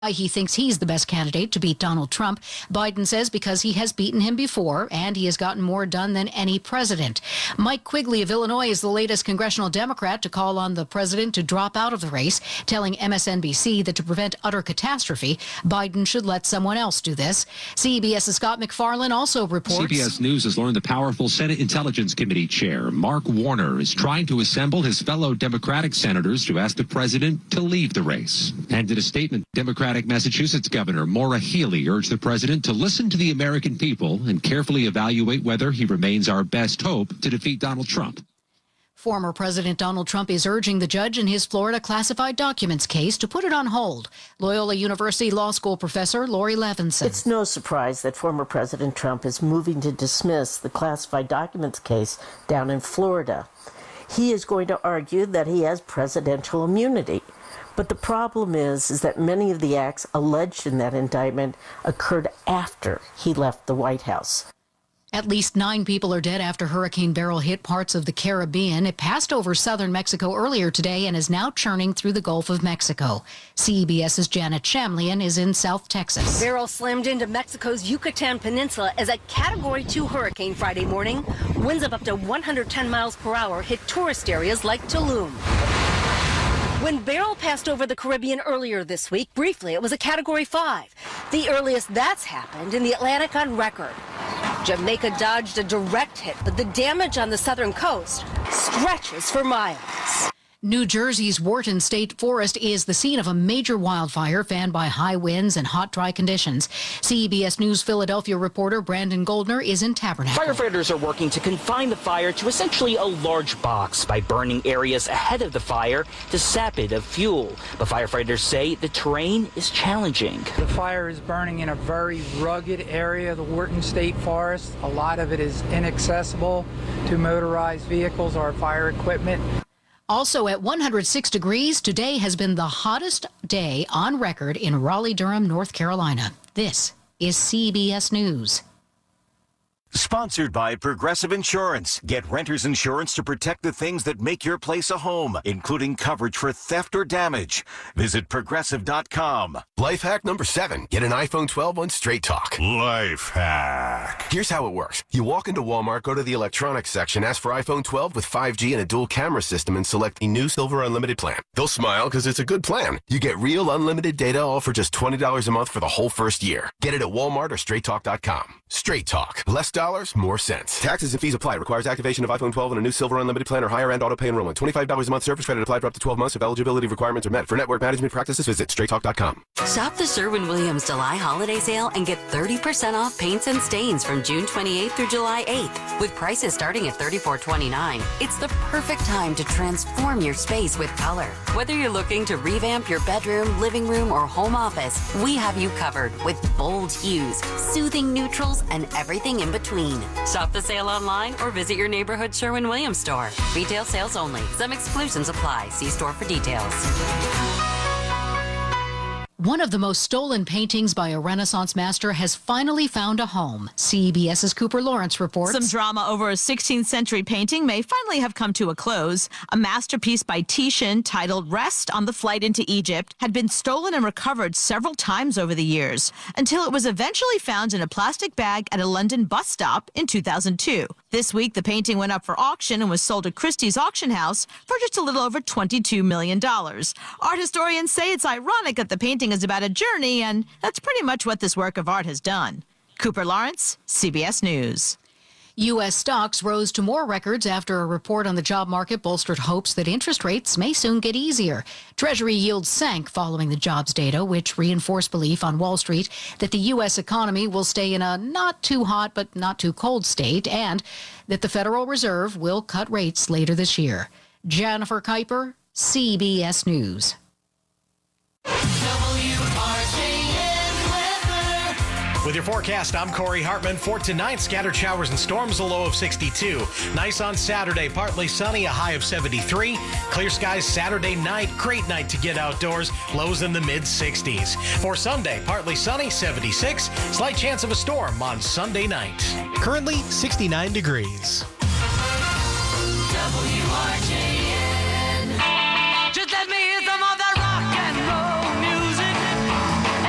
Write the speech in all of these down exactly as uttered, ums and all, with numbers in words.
He thinks he's the best candidate to beat Donald Trump. Biden says because he has beaten him before and he has gotten more done than any president. Mike Quigley of Illinois is the latest congressional Democrat to call on the president to drop out of the race, telling M S N B C that to prevent utter catastrophe, Biden should let someone else do this. CBS's Scott McFarlane also reports. C B S News has learned the powerful Senate Intelligence Committee chair, Mark Warner, is trying to assemble his fellow Democratic senators to ask the president to leave the race. And in a statement, Democratic Massachusetts Governor Maura Healey urged the president to listen to the American people and carefully evaluate whether he remains our best hope to defeat Donald Trump. Former President Donald Trump is urging the judge in his Florida classified documents case to put it on hold. Loyola University Law School professor Lori Levinson. It's no surprise that former President Trump is moving to dismiss the classified documents case down in Florida. He is going to argue that he has presidential immunity. But the problem is, is that many of the acts alleged in that indictment occurred after he left the White House. At least nine people are dead after Hurricane Beryl hit parts of the Caribbean. It passed over southern Mexico earlier today and is now churning through the Gulf of Mexico. CBS's Janet Shamlian is in South Texas. Beryl slammed into Mexico's Yucatan Peninsula as a Category two hurricane Friday morning. Winds of up to one hundred ten miles per hour hit tourist areas like Tulum. When Beryl passed over the Caribbean earlier this week, briefly, it was a Category five. The earliest that's happened in the Atlantic on record. Jamaica dodged a direct hit, but the damage on the southern coast stretches for miles. New Jersey's Wharton State Forest is the scene of a major wildfire fanned by high winds and hot, dry conditions. C B S News Philadelphia reporter Brandon Goldner is in Tabernacle. Firefighters are working to confine the fire to essentially a large box by burning areas ahead of the fire to sap it of fuel. But firefighters say the terrain is challenging. The fire is burning in a very rugged area of the Wharton State Forest. A lot of it is inaccessible to motorized vehicles or fire equipment. Also at one hundred six degrees, today has been the hottest day on record in Raleigh-Durham, North Carolina. This is C B S News. Sponsored by Progressive Insurance. Get renter's insurance to protect the things that make your place a home, including coverage for theft or damage. Visit Progressive dot com. Life hack number seven. Get an iPhone twelve on Straight Talk. Life hack. Here's how it works. You walk into Walmart, go to the electronics section, ask for iPhone twelve with five G and a dual camera system, and select the new Silver Unlimited plan. They'll smile because it's a good plan. You get real unlimited data all for just twenty dollars a month for the whole first year. Get it at Walmart or Straight Talk dot com. Straight Talk. Less dollars, more sense. Taxes and fees apply. Requires activation of iPhone twelve and a new Silver Unlimited plan or higher end auto pay enrollment. twenty-five dollars a month service credit applied for up to twelve months if eligibility requirements are met. For network management practices, visit Straight Talk dot com. Shop the Sherwin-Williams July holiday sale and get thirty percent off paints and stains from June twenty-eighth through July eighth. With prices starting at thirty-four twenty-nine, it's the perfect time to transform your space with color. Whether you're looking to revamp your bedroom, living room, or home office, we have you covered with bold hues, soothing neutrals, and everything in between. Shop the sale online or visit your neighborhood Sherwin-Williams store. Retail sales only. Some exclusions apply. See store for details. One of the most stolen paintings by a Renaissance master has finally found a home. CBS's Cooper Lawrence reports. Some drama over a sixteenth century painting may finally have come to a close. A masterpiece by Titian titled Rest on the Flight into Egypt had been stolen and recovered several times over the years until it was eventually found in a plastic bag at a London bus stop in two thousand two. This week, the painting went up for auction and was sold at Christie's auction house for just a little over twenty-two million dollars. Art historians say it's ironic that the painting is about a journey, and that's pretty much what this work of art has done. Cooper Lawrence, C B S News. U S stocks rose to more records after a report on the job market bolstered hopes that interest rates may soon get easier. Treasury yields sank following the jobs data, which reinforced belief on Wall Street that the U S economy will stay in a not too hot but not too cold state, and that the Federal Reserve will cut rates later this year. Jennifer Kuiper, C B S News. With your forecast, I'm Corey Hartman. For tonight, scattered showers and storms, a low of sixty-two. Nice on Saturday, partly sunny, a high of seventy-three. Clear skies Saturday night, great night to get outdoors, lows in the mid sixties. For Sunday, partly sunny, seventy-six. Slight chance of a storm on Sunday night. Currently, sixty-nine degrees. W R J N. Just let me hear some of that rock and roll music.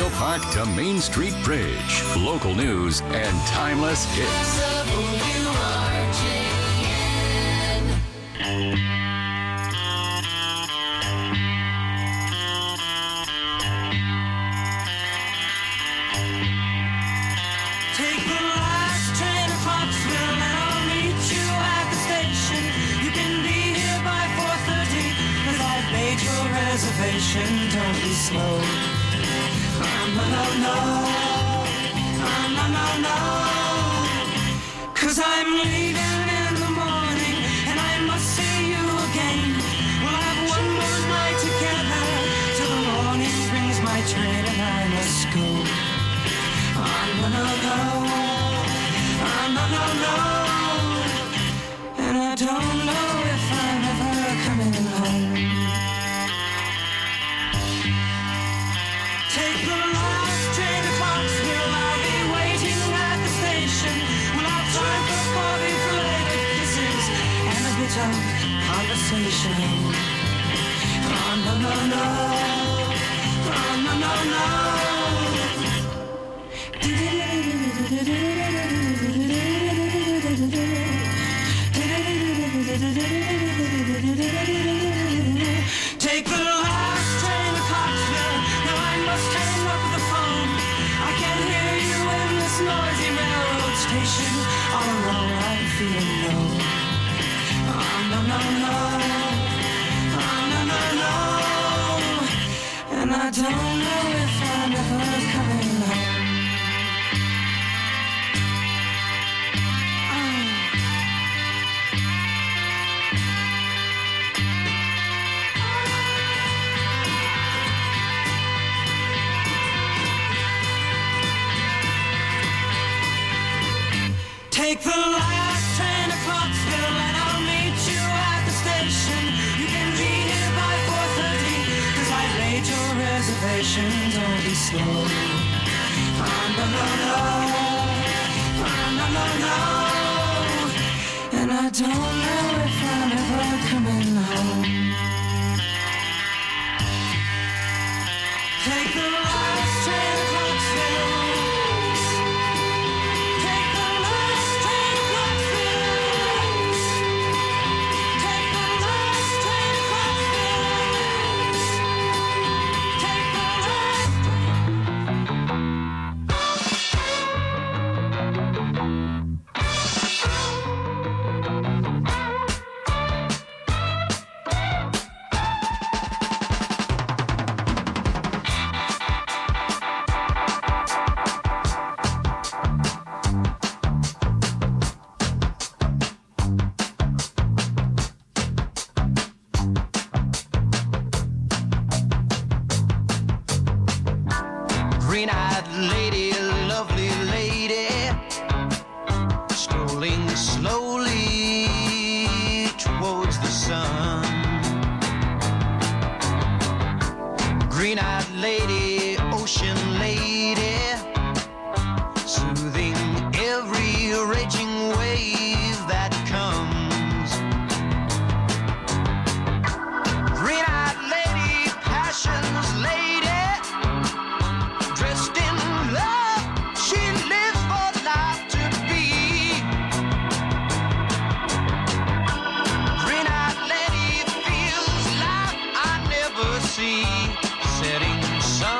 Memorial Park to Main Street Bridge. Local news and timeless hits. W R J N. Take the last train to Pottsville and I'll meet you at the station. You can be here by four thirty, cause I've made your reservation. Don't be slow. Oh, no, no, no. Oh, no, no, no. Cause I'm leaving in the morning and I must see you again. We'll have one more night together till the morning brings my train and I must go. Oh, no, no, no. Oh, no, no, no. And I don't know if I'm ever coming home. Take the last train to Pottsville. I'll be waiting at the station. We'll have time for coffee, flavoured kisses, and a bit of conversation. Oh, no, no, no. Oh, no, no, no. Take the last train to Pottsville. Now I must hang up the phone. I can hear you in this noisy railroad station. All alone I'm feeling low. Oh, no, no, no. Oh, no, no, no. And I don't know if I'm ever coming home. Take the last train to Clarksville and I'll meet you at the station. You can be here by four thirty, cause I've made your reservation. Don't be slow. Oh, no, no, no. Oh, no, no, no. And I don't know if I'm ever coming home. Take the last train to Clarksville. Green-eyed lady, lovely lady, strolling slowly towards the sun. Green-eyed lady, ocean lady, soothing every raging wave that comes. Green-eyed lady, passion's lady, dressed in love, she lives for life to be. Green-eyed lady feels life I never see, setting sun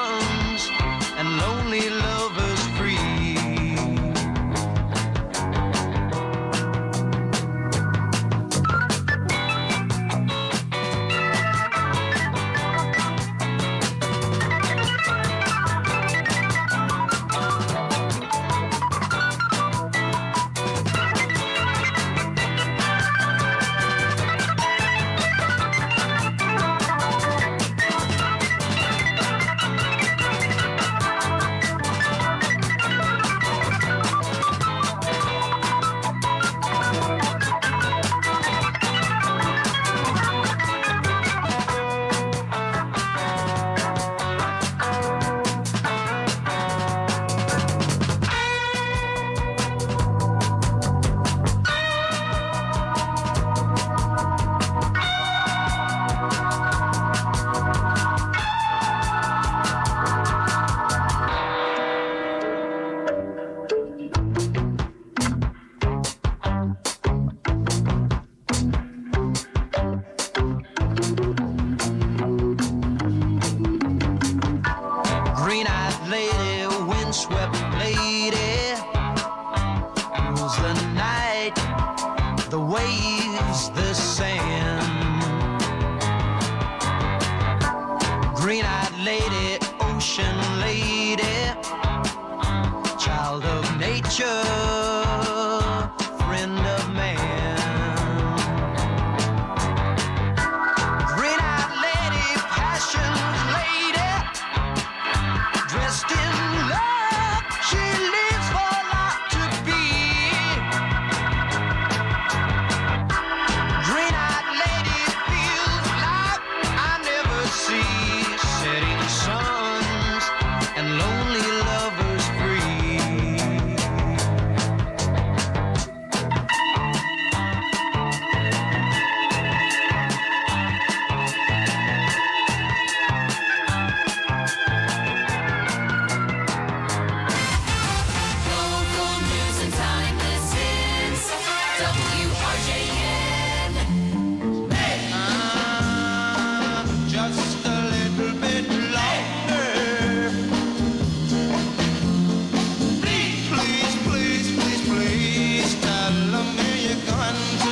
the waves, the sand. Green-eyed lady, ocean lady, child of nature, friend of man. Green-eyed lady, passion lady, dressed in love, she lives for life to be. Green-eyed lady feels like I never see. Setting suns and lonely lovers free. Local news and timeless hits. W R J N. Hey, uh, just a little bit longer. Please, please, please, please, please, tell me you're going to.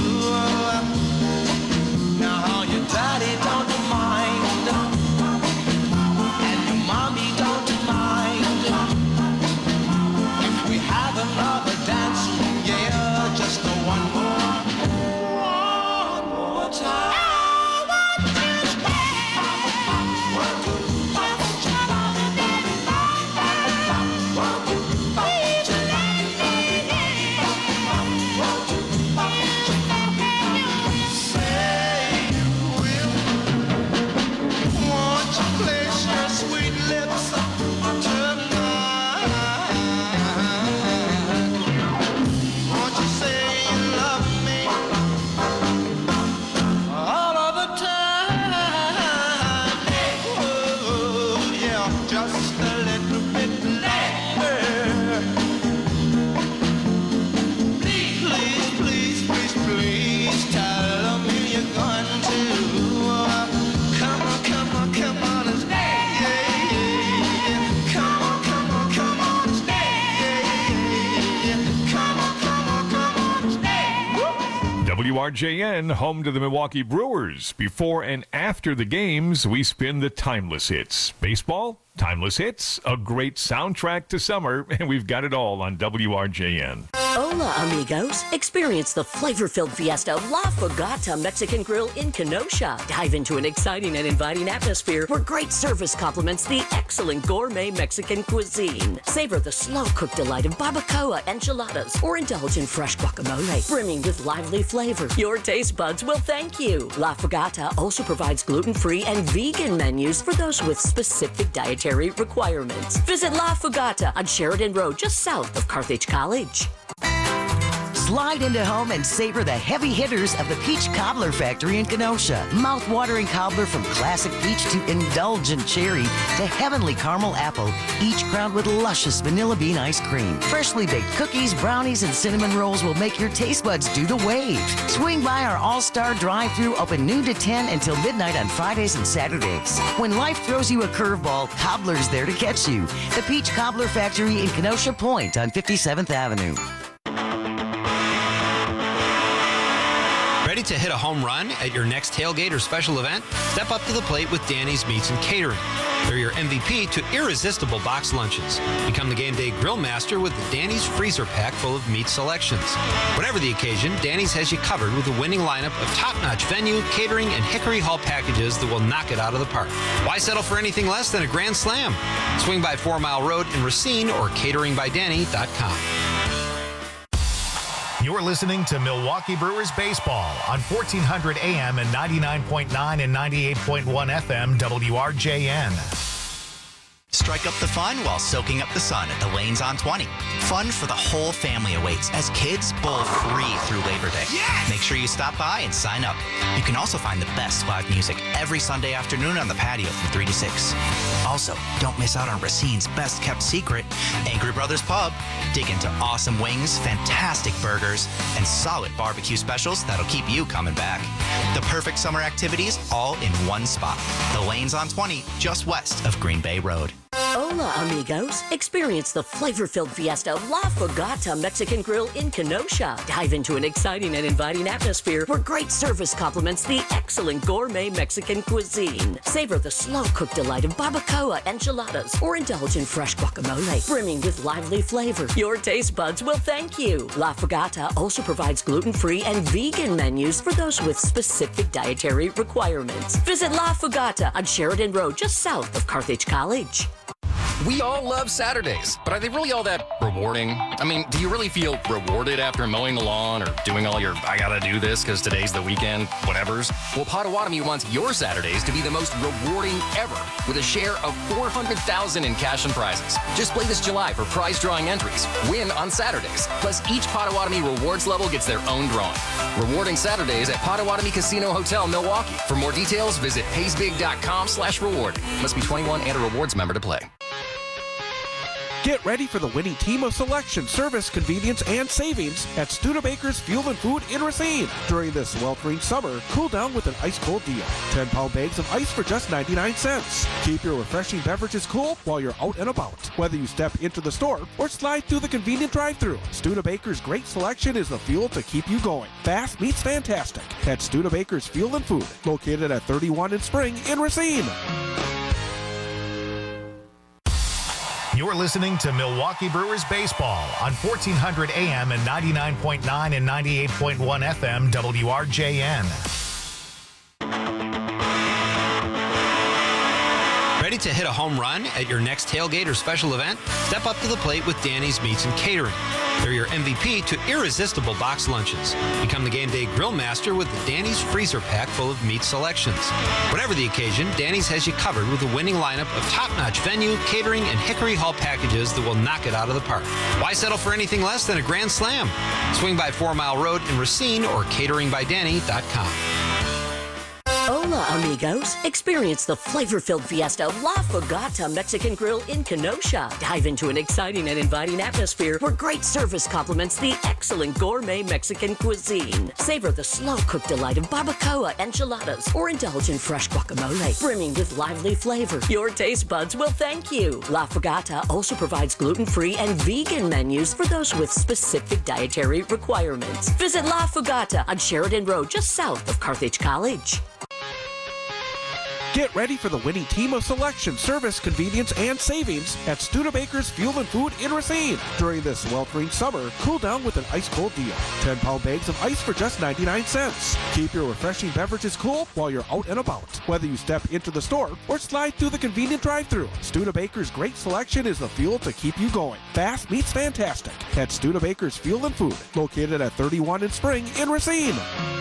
Now your daddy don't mind, and your mommy don't mind. If we have another dance, yeah, just a one more, one more time. Say you will. Won't you place your sweet lips tonight? Won't you say you love me all of the time? Oh, yeah, just a little bit longer. Please, please, please, please, please, tell me you're going to. Come on, come on, come on and stay. Yeah, yeah, yeah. Come on, come on, come on and stay. Yeah, yeah, yeah. Come on, come on, come on and stay. W R J N, home to the Milwaukee Brewers. Before and after the games, we spin the timeless hits. Baseball, timeless hits, a great soundtrack to summer, and we've got it all on W R J N. Hola, amigos. Experience the flavor-filled fiesta of La Fogata Mexican Grill in Kenosha. Dive into an exciting and inviting atmosphere where great service complements the excellent gourmet Mexican cuisine. Savor the slow-cooked delight of barbacoa, enchiladas, or indulge in fresh guacamole, brimming with lively flavor. Your taste buds will thank you. La Fogata also provides gluten-free and vegan menus for those with specific dietary requirements. Visit La Fogata on Sheridan Road, just south of Carthage College. Slide into home and savor the heavy hitters of the Peach Cobbler Factory in Kenosha. Mouth-watering cobbler from classic peach to indulgent cherry to heavenly caramel apple, each crowned with luscious vanilla bean ice cream. Freshly baked cookies, brownies, and cinnamon rolls will make your taste buds do the wave. Swing by our all-star drive-thru, open noon to ten until midnight on Fridays and Saturdays. When life throws you a curveball, Cobbler's there to catch you. The Peach Cobbler Factory in Kenosha Point on fifty-seventh Avenue. Ready to hit a home run at your next tailgate or special event? Step up to the plate with Danny's Meats and Catering. They're your M V P to irresistible box lunches. Become the game day grill master with the Danny's freezer pack full of meat selections. Whatever the occasion, Danny's has you covered with a winning lineup of top-notch venue, catering, and Hickory Hall packages that will knock it out of the park. Why settle for anything less than a grand slam? Swing by Four Mile Road in Racine or catering by danny dot com. You're listening to Milwaukee Brewers Baseball on fourteen hundred A M and ninety-nine point nine and ninety-eight point one F M W R J N. Strike up the fun while soaking up the sun at the Lanes on twenty. Fun for the whole family awaits as kids bowl free through Labor Day. Yes! Make sure you stop by and sign up. You can also find the best live music every Sunday afternoon on the patio from three to six. Also, don't miss out on Racine's best kept secret, Angry Brothers Pub. Dig into awesome wings, fantastic burgers, and solid barbecue specials that'll keep you coming back. The perfect summer activities all in one spot. The Lanes on twenty, just west of Green Bay Road. Hola, Hola, amigos. Experience the flavor-filled fiesta of La Fogata Mexican Grill in Kenosha. Dive into an exciting and inviting atmosphere where great service complements the excellent gourmet Mexican cuisine. Savor the slow-cooked delight of barbacoa, enchiladas, or indulge in fresh guacamole, brimming with lively flavor. Your taste buds will thank you. La Fogata also provides gluten-free and vegan menus for those with specific dietary requirements. Visit La Fogata on Sheridan Road, just south of Carthage College. We all love Saturdays, but are they really all that rewarding? I mean, do you really feel rewarded after mowing the lawn or doing all your I gotta do this because today's the weekend, whatevers? Well, Potawatomi wants your Saturdays to be the most rewarding ever with a share of four hundred thousand dollars in cash and prizes. Just play this July for prize drawing entries. Win on Saturdays. Plus, each Potawatomi rewards level gets their own drawing. Rewarding Saturdays at Potawatomi Casino Hotel, Milwaukee. For more details, visit paysbig.com slash rewarding. Must be twenty-one and a rewards member to play. Get ready for the winning team of selection, service, convenience, and savings at Studebaker's Fuel and Food in Racine. During this sweltering summer, cool down with an ice-cold deal. ten pound bags of ice for just ninety-nine cents. Keep your refreshing beverages cool while you're out and about. Whether you step into the store or slide through the convenient drive-thru, Studebaker's great selection is the fuel to keep you going. Fast meets fantastic at Studebaker's Fuel and Food, located at thirty-one in Spring in Racine. You're listening to Milwaukee Brewers Baseball on fourteen hundred A M and ninety-nine point nine and ninety-eight point one F M W R J N. Ready to hit a home run at your next tailgate or special event? Step up to the plate with Danny's Meats and Catering. They're your M V P to irresistible box lunches. Become the game day grill master with the Danny's freezer pack full of meat selections. Whatever the occasion, Danny's has you covered with a winning lineup of top-notch venue, catering, and Hickory Hall packages that will knock it out of the park. Why settle for anything less than a grand slam? Swing by Four Mile Road in Racine or catering by danny dot com. Hola, amigos. Experience the flavor-filled fiesta of La Fogata Mexican Grill in Kenosha. Dive into an exciting and inviting atmosphere where great service complements the excellent gourmet Mexican cuisine. Savor the slow-cooked delight of barbacoa, enchiladas, or indulge in fresh guacamole, brimming with lively flavor. Your taste buds will thank you. La Fogata also provides gluten-free and vegan menus for those with specific dietary requirements. Visit La Fogata on Sheridan Road, just south of Carthage College. Get ready for the winning team of selection, service, convenience, and savings at Studebaker's Fuel and Food in Racine. During this sweltering summer, cool down with an ice-cold deal. ten pound bags of ice for just ninety-nine cents. Keep your refreshing beverages cool while you're out and about. Whether you step into the store or slide through the convenient drive-thru, Studebaker's great selection is the fuel to keep you going. Fast meets fantastic at Studebaker's Fuel and Food, located at thirty-one in Spring in Racine.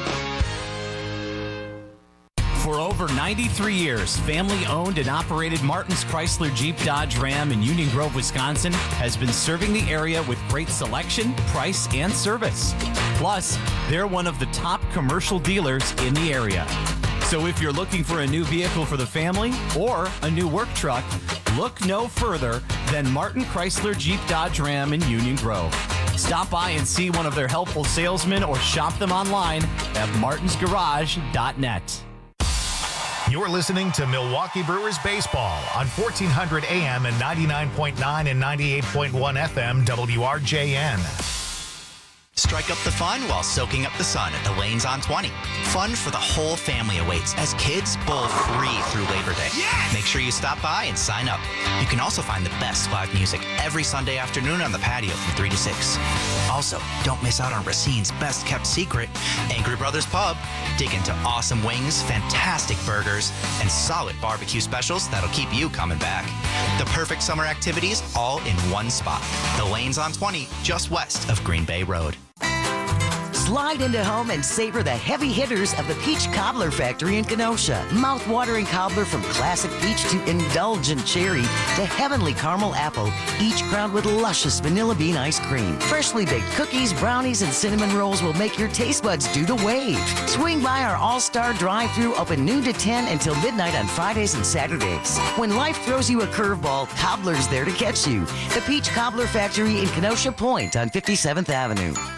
For over ninety-three years, family-owned and operated Martin's Chrysler Jeep Dodge Ram in Union Grove, Wisconsin has been serving the area with great selection, price, and service. Plus, they're one of the top commercial dealers in the area. So if you're looking for a new vehicle for the family or a new work truck, look no further than Martin Chrysler Jeep Dodge Ram in Union Grove. Stop by and see one of their helpful salesmen or shop them online at martins garage dot net. You're listening to Milwaukee Brewers Baseball on fourteen hundred A M and ninety-nine point nine and ninety-eight point one F M W R J N. Strike up the fun while soaking up the sun at the Lanes on twenty. Fun for the whole family awaits as kids bowl free through Labor Day. Yes! Make sure you stop by and sign up. You can also find the best live music every Sunday afternoon on the patio from three to six. Also, don't miss out on Racine's best kept secret, Angry Brothers Pub. Dig into awesome wings, fantastic burgers, and solid barbecue specials that'll keep you coming back. The perfect summer activities all in one spot. The Lanes on twenty, just west of Green Bay Road. Slide into home and savor the heavy hitters of the Peach Cobbler Factory in Kenosha. Mouth-watering cobbler from classic peach to indulgent cherry to heavenly caramel apple, each crowned with luscious vanilla bean ice cream. Freshly baked cookies, brownies, and cinnamon rolls will make your taste buds do the wave. Swing by our all-star drive-thru open noon to ten until midnight on Fridays and Saturdays. When life throws you a curveball, Cobbler's there to catch you. The Peach Cobbler Factory in Kenosha Point on fifty-seventh Avenue.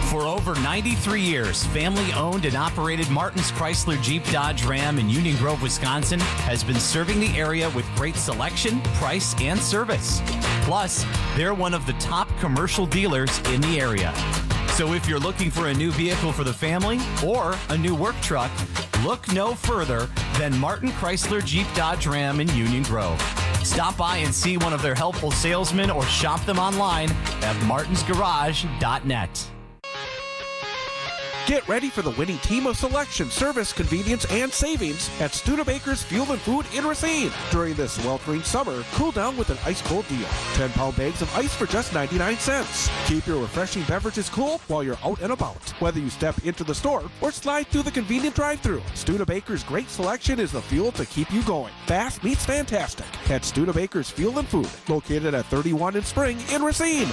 For over ninety-three years, family-owned and operated Martin's Chrysler Jeep Dodge Ram in Union Grove, Wisconsin, has been serving the area with great selection, price, and service. Plus, they're one of the top commercial dealers in the area. So if you're looking for a new vehicle for the family or a new work truck, look no further than Martin Chrysler Jeep Dodge Ram in Union Grove. Stop by and see one of their helpful salesmen or shop them online at martins garage dot net. Get ready for the winning team of selection, service, convenience, and savings at Studebaker's Fuel and Food in Racine. During this sweltering summer, cool down with an ice-cold deal. ten-pound bags of ice for just ninety-nine cents. Keep your refreshing beverages cool while you're out and about. Whether you step into the store or slide through the convenient drive-thru, Studebaker's great selection is the fuel to keep you going. Fast meets fantastic at Studebaker's Fuel and Food, located at thirty-one in Spring in Racine.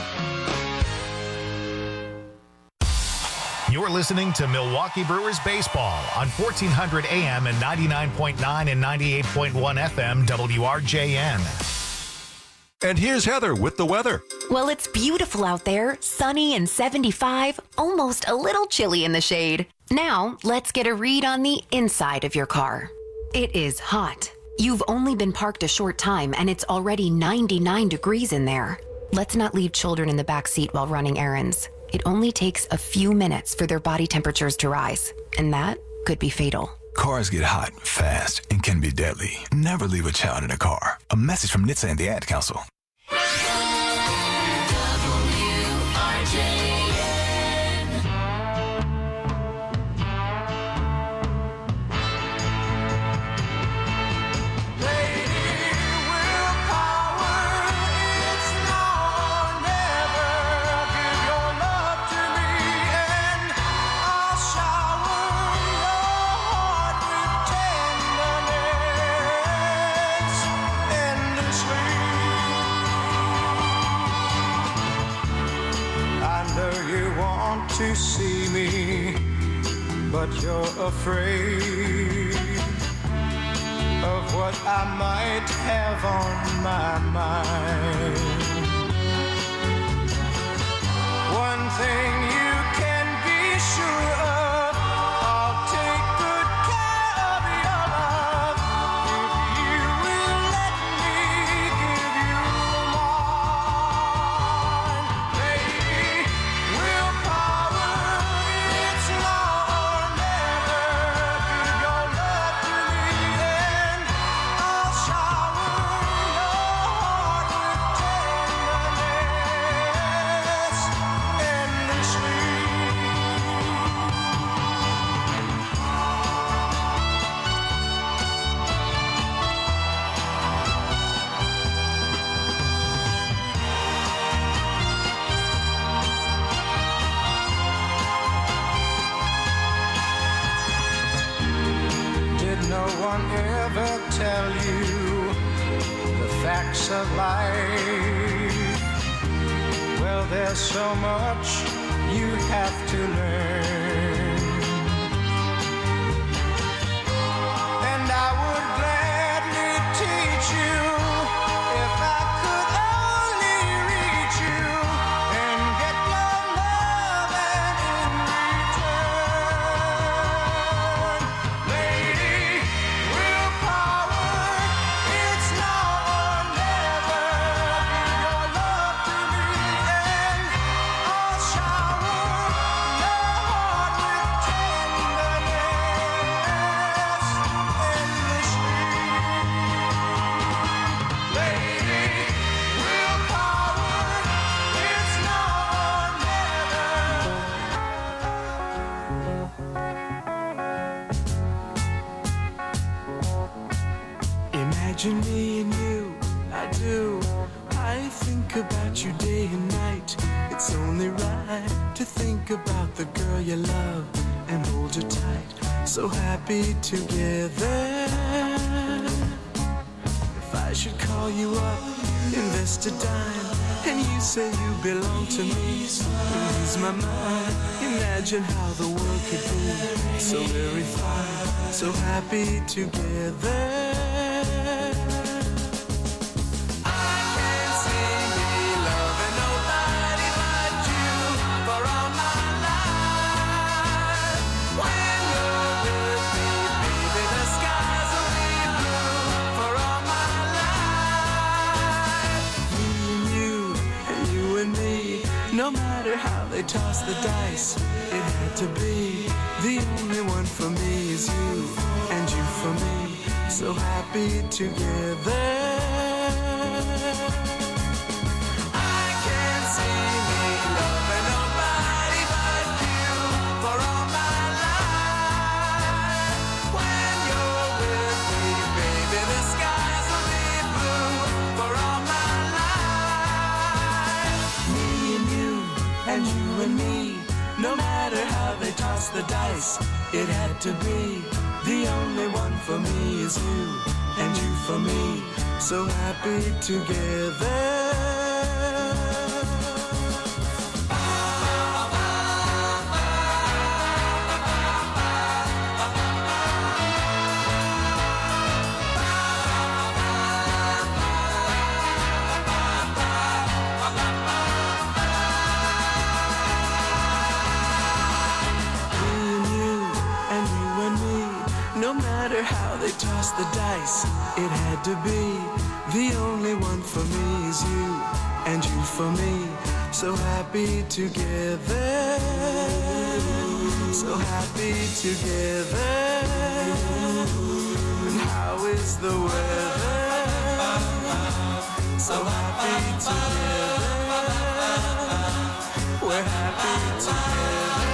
You're listening to Milwaukee Brewers Baseball on fourteen hundred A M and ninety-nine point nine and ninety-eight point one F M W R J N. And here's Heather with the weather. Well, it's beautiful out there, sunny and seventy-five, almost a little chilly in the shade. Now, let's get a read on the inside of your car. It is hot. You've only been parked a short time and it's already ninety-nine degrees in there. Let's not leave children in the back seat while running errands. It only takes a few minutes for their body temperatures to rise, and that could be fatal. Cars get hot, fast, and can be deadly. Never leave a child in a car. A message from N H T S A and the Ad Council. To see me, but you're afraid of what I might have on my mind. One thing you can be sure of, I'll take good care of your love if you will let me give you mine. Baby, willpower, it's now or never. Give your love to me and I'll shower your heart with tenderness endlessly. Did no one ever tell you the facts of life? Well, there's so much you have to learn, and I would gladly teach you if I could only reach you and get your love and in return. Lady, willpower, it's now or never. Give your love to me and I'll shower your heart with tenderness endlessly. Lady, willpower, it's now or never. Imagine me and you, I do. I think about you day and night. It's only right to think about the girl you love and hold her tight. So happy together. If I should call you up, invest a dime, and you say you belong to me, ease my mind. Imagine how the world could be so very fine, so happy together. Loving nobody but you for all my life. matter how they toss the dice, it had to be. The only one for me is you, and you for me. So happy together. No matter how they toss the dice, it had to be. The only one for me is you, and you for me. So happy together. No matter how they toss the dice, it had to be. The only one for me is you, and you for me. So happy together. So happy together. And how is the weather? So happy together. We're happy together.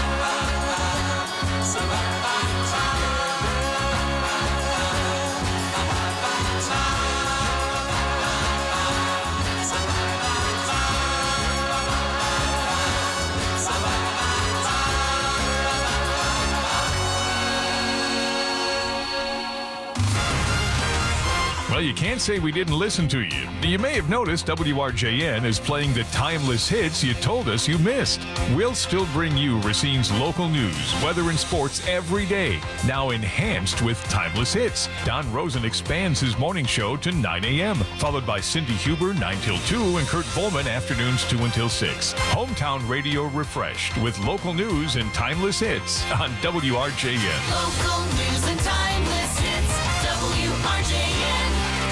So happy together. Well, you can't say we didn't listen to you. You may have noticed W R J N is playing the timeless hits you told us you missed. We'll still bring you Racine's local news, weather, and sports every day, now enhanced with timeless hits. Don Rosen expands his morning show to nine a.m., followed by Cindy Huber nine till two and Kurt Volman afternoons two until six. Hometown radio refreshed with local news and timeless hits on W R J N. Local news and timeless hits, W R J N.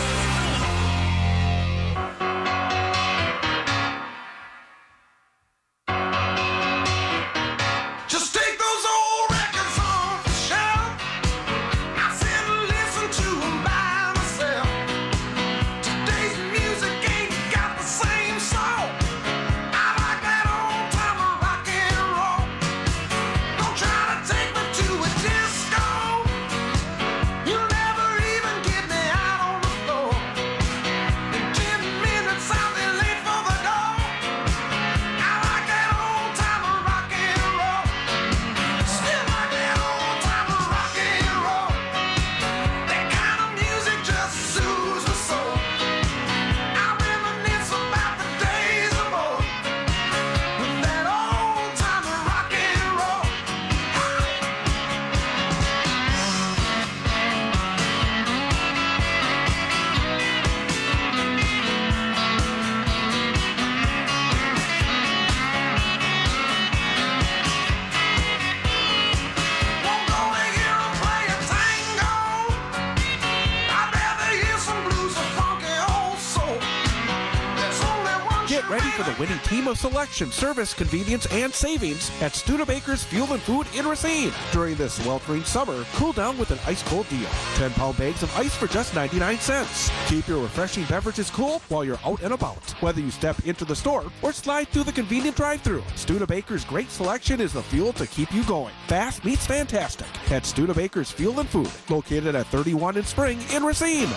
Ready for the winning team of selection, service, convenience, and savings at Studebaker's Fuel and Food in Racine. During this sweltering summer, cool down with an ice-cold deal. ten pound bags of ice for just ninety-nine cents. Keep your refreshing beverages cool while you're out and about. Whether you step into the store or slide through the convenient drive-thru, Studebaker's great selection is the fuel to keep you going. Fast meets fantastic at Studebaker's Fuel and Food, located at thirty-one in Spring in Racine.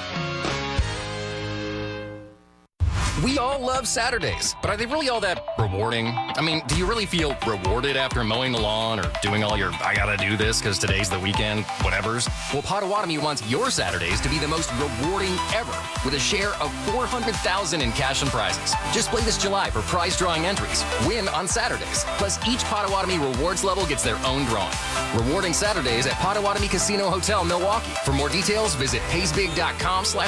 We all love Saturdays, but are they really all that rewarding? I mean, do you really feel rewarded after mowing the lawn or doing all your I gotta do this because today's the weekend, whatevers? Well, Potawatomi wants your Saturdays to be the most rewarding ever with a share of four hundred thousand dollars in cash and prizes. Just play this July for prize drawing entries. Win on Saturdays. Plus, each Potawatomi rewards level gets their own drawing. Rewarding Saturdays at Potawatomi Casino Hotel, Milwaukee. For more details, visit paysbig dot com slash